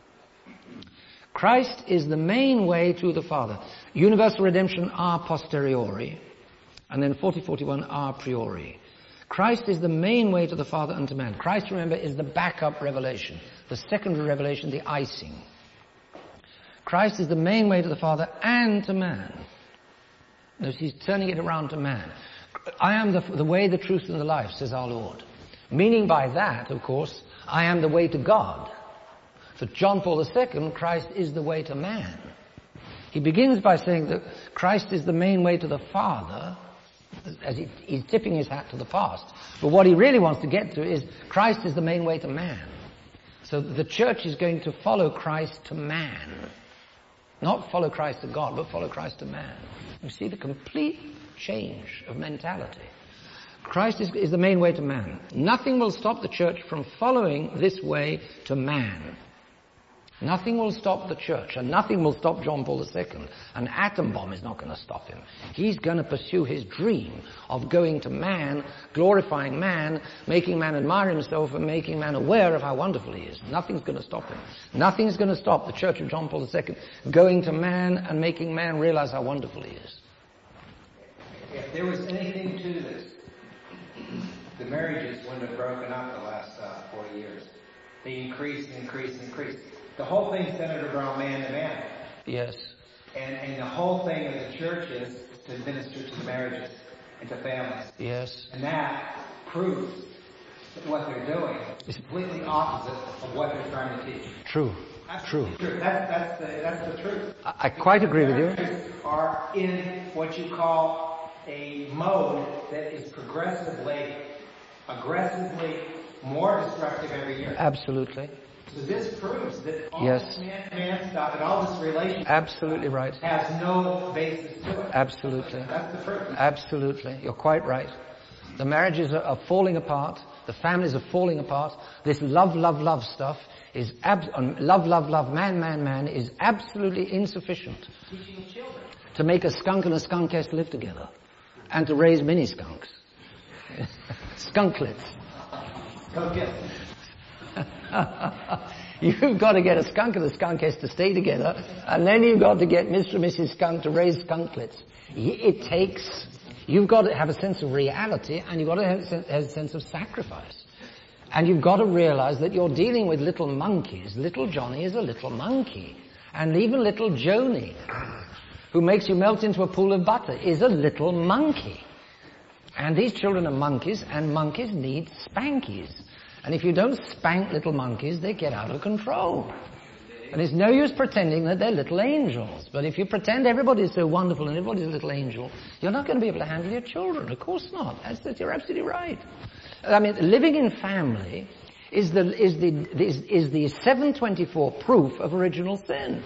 A: Christ is the main way to the Father. Universal redemption a posteriori, and then forty forty-one a priori. Christ is the main way to the Father and to man. Christ, remember, is the backup revelation, the secondary revelation, the icing. Christ is the main way to the Father and to man. Notice he's turning it around to man. I am the, the way, the truth, and the life, says our Lord. Meaning by that, of course, I am the way to God. For John Paul the Second, Christ is the way to man. He begins by saying that Christ is the main way to the Father, as he, he's tipping his hat to the past. But what he really wants to get to is Christ is the main way to man. So the church is going to follow Christ to man. Not follow Christ to God, but follow Christ to man. You see the complete change of mentality. Christ is, is the main way to man. Nothing will stop the church from following this way to man. Nothing will stop the church, and nothing will stop John Paul the Second. An atom bomb is not going to stop him. He's going to pursue his dream of going to man, glorifying man, making man admire himself, and making man aware of how wonderful he is. Nothing's going to stop him. Nothing's going to stop the church of John Paul the Second going to man and making man realize how wonderful he is.
H: If there was anything to this, the marriages wouldn't have broken up the last uh, forty years. They increased, increased, increased. The whole thing centered around man to man.
A: Yes.
H: And, and the whole thing of the church is to minister to the marriages and to families.
A: Yes.
H: And that proves that what they're doing is completely opposite of what they're trying to teach.
A: True. True.
H: True. That's, that's, the, that's the truth.
A: I, I quite agree with you.
H: Marriages are in what you call a mode that is progressively, aggressively more destructive every year.
A: Absolutely.
H: So this proves that all
A: Yes.
H: this man-to-man stuff and all this relationship
A: Absolutely right.
H: has no basis to it.
A: Absolutely.
H: That's the proof.
A: Absolutely. You're quite right. The marriages are, are falling apart. The families are falling apart. This love, love, love stuff is ab- um, love, love, love, man, man, man is absolutely insufficient
H: Teaching children.
A: to make a skunk and a skunkess live together and to raise mini skunks. Skunklets.
H: Go get it.
A: You've got to get a skunk and a skunkess to stay together, and then you've got to get Mister and Missus Skunk to raise skunklets. It takes, you've got to have a sense of reality, and you've got to have a sense of sacrifice. And you've got to realize that you're dealing with little monkeys. Little Johnny is a little monkey. And even little Joni, who makes you melt into a pool of butter, is a little monkey. And these children are monkeys, and monkeys need spankies. And if you don't spank little monkeys, they get out of control. And it's no use pretending that they're little angels. But if you pretend everybody's so wonderful and everybody's a little angel, you're not going to be able to handle your children. Of course not. That's, that you're absolutely right. I mean, living in family is the, is the, is, is the seven twenty-four proof of original sin.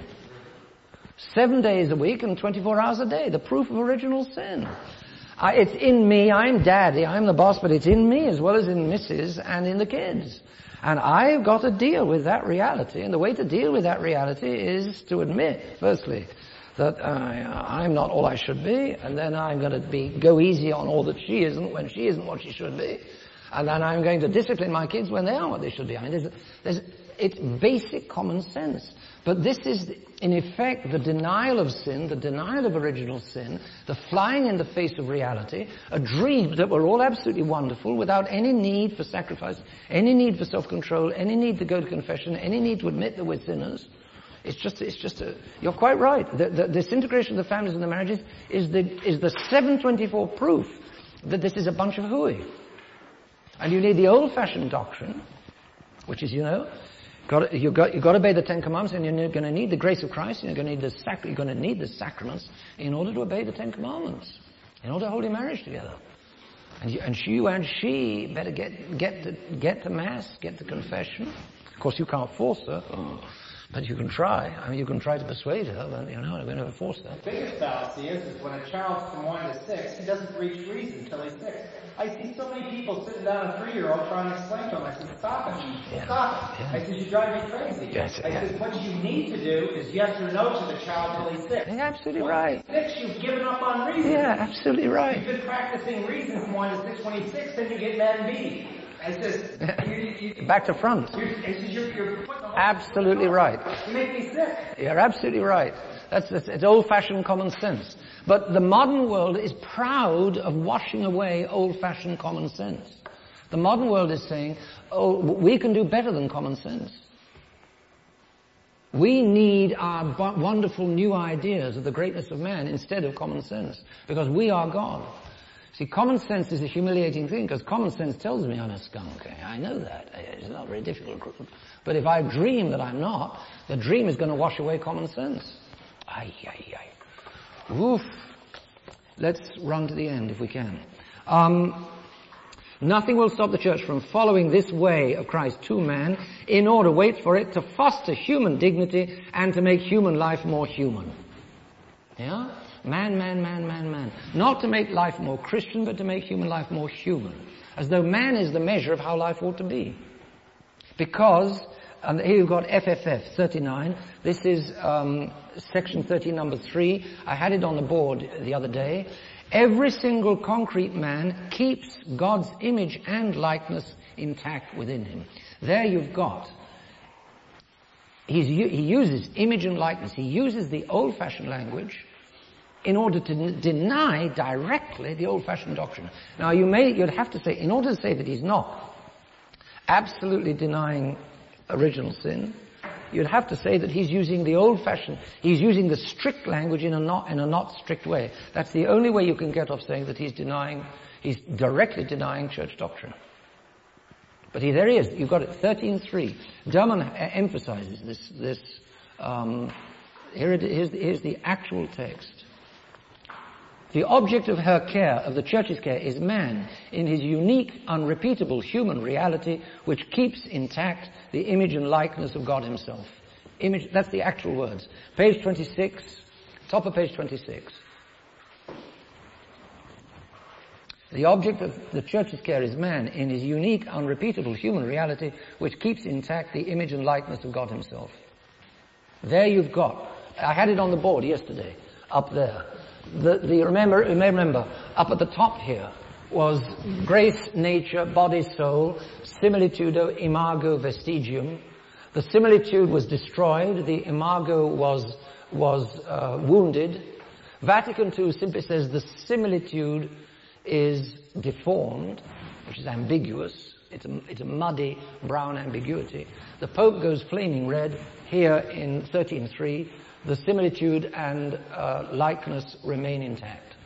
A: Seven days a week and twenty-four hours a day, the proof of original sin. Uh, it's in me, I'm daddy, I'm the boss, but it's in me as well as in Missus and in the kids. And I've got to deal with that reality, and the way to deal with that reality is to admit, firstly, that uh, I'm not all I should be, and then I'm going to be go easy on all that she isn't when she isn't what she should be, and then I'm going to discipline my kids when they are what they should be. I mean, there's, there's, it's basic common sense. But this is, in effect, the denial of sin, the denial of original sin, the flying in the face of reality, a dream that we're all absolutely wonderful without any need for sacrifice, any need for self-control, any need to go to confession, any need to admit that we're sinners. It's just, it's just a, you're quite right. The, the disintegration of the families and the marriages is the, is the seven twenty-four proof that this is a bunch of hooey. And you need the old-fashioned doctrine, which is, you know, Got to, you've got, you've got to obey the Ten Commandments, and you're going to need the grace of Christ, and you're going to need the sac- you're going to need the sacraments in order to obey the Ten Commandments, in order to hold your marriage together. And you, and you and she better get get to get to mass, get to confession. Of course, you can't force her, but you can try. I mean, you can try to persuade her, but you know, we're never force her.
H: The biggest fallacy is, is when a child's from one to six, he doesn't reach reason until he's six. I see so many people sitting down a three-year-old trying to explain to him. I said, stop it.
A: Yeah.
H: Stop it.
A: Yeah.
H: I said, you drive me crazy.
A: Yes,
H: I
A: yeah.
H: said, what you need to do is yes or no to the child till he's six.
A: You're absolutely
H: Once
A: right.
H: he's six, you've given up on reason.
A: Yeah, absolutely right.
H: You've been practicing reason from one to six. When he's six, then you get mad and beat. I said, you, you,
A: Back to front.
H: you're, I said, you're, you're putting the whole
A: Absolutely right.
H: You make me sick.
A: You're absolutely right. That's, that's it's old-fashioned common sense. But the modern world is proud of washing away old-fashioned common sense. The modern world is saying, oh, we can do better than common sense. We need our b- wonderful new ideas of the greatness of man instead of common sense, because we are God. See, common sense is a humiliating thing, because common sense tells me I'm a skunk. I know that. It's not very difficult. But if I dream that I'm not, the dream is going to wash away common sense. Ay, ay, ay. Oof. let's run to the end if we can. Um, nothing will stop the church from following this way of Christ to man in order, wait for it, to foster human dignity and to make human life more human. Yeah? Man, man, man, man, man. Not to make life more Christian, but to make human life more human. As though man is the measure of how life ought to be. Because, and here you've got F F F thirty-nine. This is um, section thirteen, number three. I had it on the board the other day. Every single concrete man keeps God's image and likeness intact within him. There you've got. He's, he uses image and likeness. He uses the old-fashioned language in order to n- deny directly the old-fashioned doctrine. Now, you may, you'd have to say, in order to say that he's not absolutely denying original sin, you'd have to say that he's using the old-fashioned, he's using the strict language in a not, in a not strict way. That's the only way you can get off saying that he's denying, he's directly denying church doctrine. But he, there he is. You've got it, thirteen three. Derman emphasizes this, this, um, here it, here's, here's the actual text. The object of her care, of the church's care, is man in his unique, unrepeatable human reality, which keeps intact the image and likeness of God himself. Image, that's the actual words. Page twenty-six, top of page twenty-six. The object of the church's care is man in his unique, unrepeatable human reality, which keeps intact the image and likeness of God himself. There you've got, I had it on the board yesterday, up there. The, the remember, you may remember, up at the top here was grace, nature, body, soul, similitudo, imago, vestigium. The similitude was destroyed, the imago was, was uh, wounded. Vatican two simply says the similitude is deformed, which is ambiguous. It's a, it's a muddy brown ambiguity. The Pope goes flaming red here in thirteen three. The similitude and uh, likeness remain intact.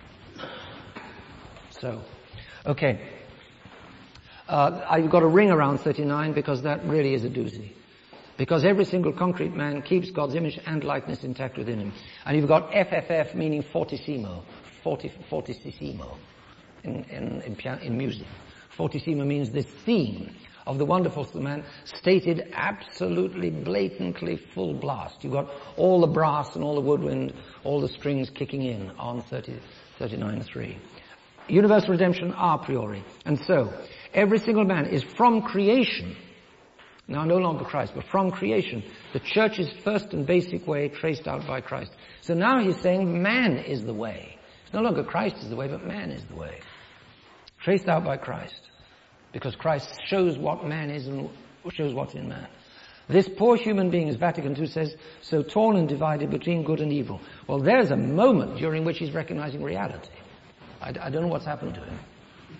A: So, okay. Uh, I've got a ring around thirty-nine because that really is a doozy. Because every single concrete man keeps God's image and likeness intact within him. And you've got F F F meaning fortissimo, forti, fortissimo in, in, in, piano, in music. Fortissimo means this theme of the wonderful man stated absolutely blatantly full blast. You've got all the brass and all the woodwind, all the strings kicking in on thirty, thirty-nine three. Universal redemption a priori. And so, every single man is from creation, now no longer Christ, but from creation, the church's first and basic way traced out by Christ. So now he's saying man is the way. It's no longer Christ is the way, but man is the way. Traced out by Christ. Because Christ shows what man is and shows what's in man. This poor human being, as Vatican two says, so torn and divided between good and evil. Well, there's a moment during which he's recognizing reality. I, I don't know what's happened to him.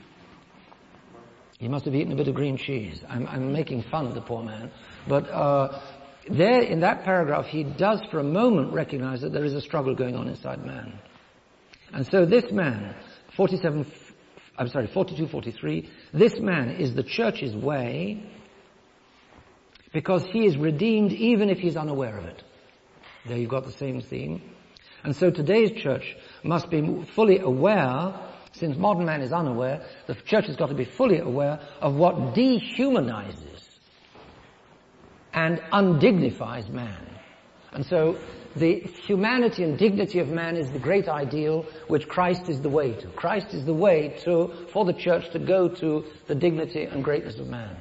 A: He must have eaten a bit of green cheese. I'm, I'm making fun of the poor man. But uh, there, in that paragraph, he does for a moment recognize that there is a struggle going on inside man. And so this man, forty-seven, I'm sorry, forty-two forty-three, this man is the church's way because he is redeemed even if he's unaware of it. There you've got the same theme. And so today's church must be fully aware, since modern man is unaware, the church has got to be fully aware of what dehumanizes and undignifies man. And so the humanity and dignity of man is the great ideal which Christ is the way to. Christ is the way to, for the church to go to the dignity and greatness of man.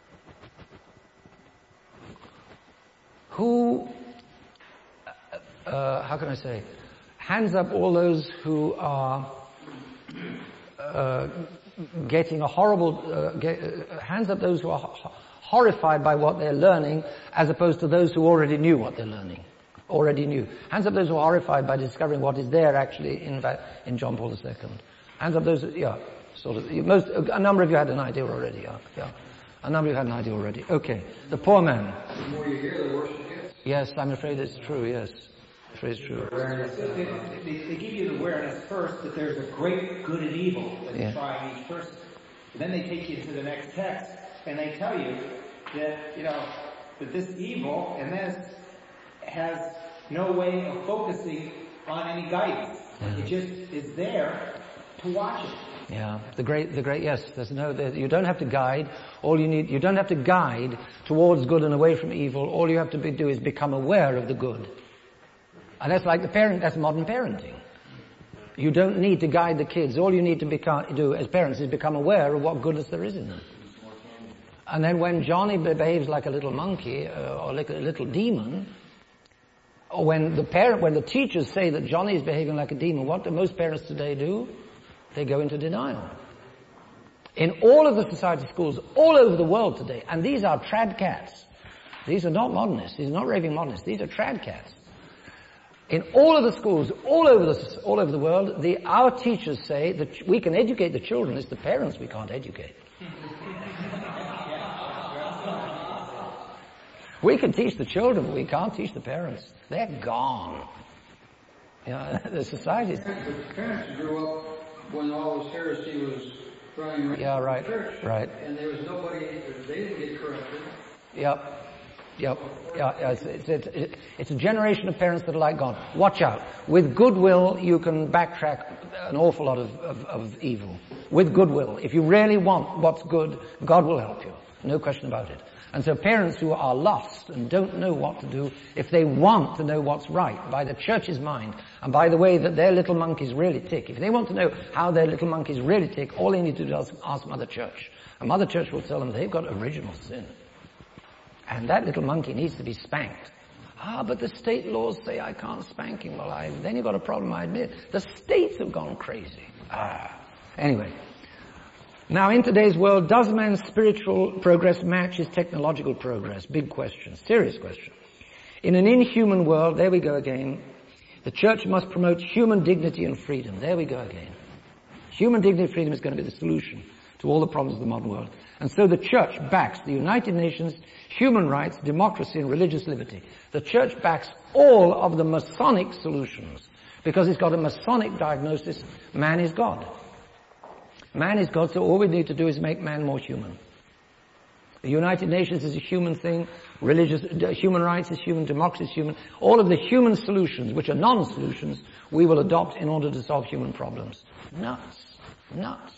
A: Who, uh, how can I say, hands up all those who are uh, getting a horrible, uh, get, uh, hands up those who are ho- horrified by what they're learning as opposed to those who already knew what they're learning. Already knew. Hands up those who are horrified by discovering what is there actually in in John Paul the Second. Hands up those, yeah, sort of. Most, a number of you had an idea already, yeah, yeah. A number of you had an idea already. Okay, the poor man.
G: The more you hear, the worse it gets.
A: Yes, I'm afraid it's true, yes. I'm afraid it's true.
H: They, they, they give you the awareness first that there's a great good and evil that's
A: Yeah.
H: trying each person. And then they take you to the next text and they tell you that, you know, that this evil and this has no way of focusing on any guidance.
A: Yeah.
H: It just is there to watch it.
A: Yeah, the great, the great, yes, there's no, there, you don't have to guide, all you need, you don't have to guide towards good and away from evil, all you have to be, do is become aware of the good. And that's like the parent, that's modern parenting. You don't need to guide the kids, all you need to become, do as parents is become aware of what goodness there is in them. And then when Johnny behaves like a little monkey, uh, or like a little demon, or when the parent, when the teachers say that Johnny is behaving like a demon, what do most parents today do? They go into denial. In all of the society schools all over the world today, and these are trad cats. These are not modernists. These are not raving modernists. These are trad cats. In all of the schools all over the, all over the world, the, our teachers say that we can educate the children. It's the parents we can't educate. We can teach the children, but we can't teach the parents. They're gone. You know, the society's...
I: The parents grew up when all this heresy was running around
A: yeah, right,
I: the church.
A: Right.
I: And there was nobody, they didn't get corrupted.
A: Yep. Yep. Yeah, yeah, it's, it's, it's, it's a generation of parents that are like God. Watch out. With goodwill, you can backtrack an awful lot of, of, of evil. With goodwill. If you really want what's good, God will help you. No question about it. And so parents who are lost and don't know what to do, if they want to know what's right by the church's mind, and by the way that their little monkeys really tick, if they want to know how their little monkeys really tick, all they need to do is ask Mother Church. And Mother Church will tell them they've got original sin. And that little monkey needs to be spanked. Ah, but the state laws say I can't spank him. Well, I, then you've got a problem, I admit. The states have gone crazy. Ah. Anyway. Now, in today's world, does man's spiritual progress match his technological progress? Big question. Serious question. In an inhuman world, there we go again, the church must promote human dignity and freedom. There we go again. Human dignity and freedom is going to be the solution to all the problems of the modern world. And so the church backs the United Nations, human rights, democracy, and religious liberty. The church backs all of the Masonic solutions because it's got a Masonic diagnosis. Man is God. Man is God, so all we need to do is make man more human. The United Nations is a human thing, religious, human rights is human, democracy is human. All of the human solutions, which are non-solutions, we will adopt in order to solve human problems. Nuts. Nuts.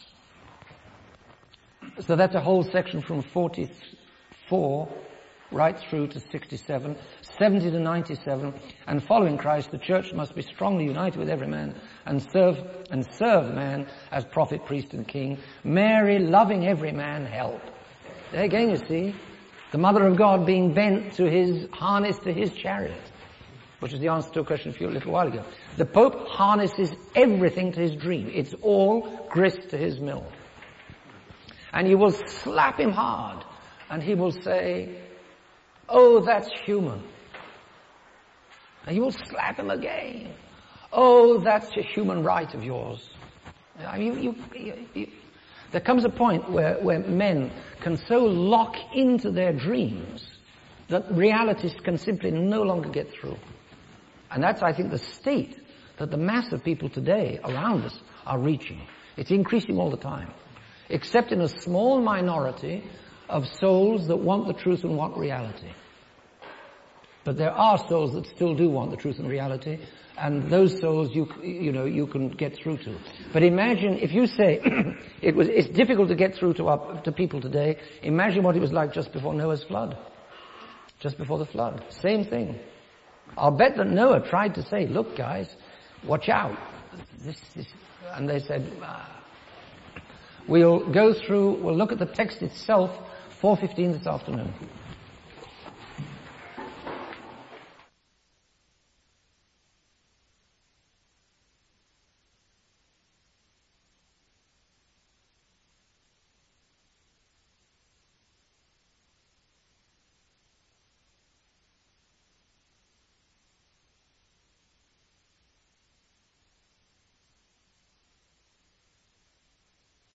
A: So that's a whole section from forty-four right through to sixty-seven, seventy to ninety-seven, and following Christ, the church must be strongly united with every man and serve and serve man as prophet, priest, and king. Mary, loving every man, help. There again, you see, the Mother of God being bent to his harness to his chariot, which is the answer to a question a few a little while ago. The Pope harnesses everything to his dream. It's all grist to his mill. And you will slap him hard, and he will say, "Oh, that's human." And you will slap him again. "Oh, that's a human right of yours." I mean, you, you, you, there comes a point where, where men can so lock into their dreams that realities can simply no longer get through. And that's, I think, the state that the mass of people today around us are reaching. It's increasing all the time. Except in a small minority of souls that want the truth and want reality. But there are souls that still do want the truth and reality, and those souls you you know you can get through to. But imagine if you say it was it's difficult to get through to our, to people today. Imagine what it was like just before Noah's flood, just before the flood. Same thing. I'll bet that Noah tried to say, "Look, guys, watch out." This, this, and they said, ah. We'll go through. We'll look at the text itself, four fifteen this afternoon.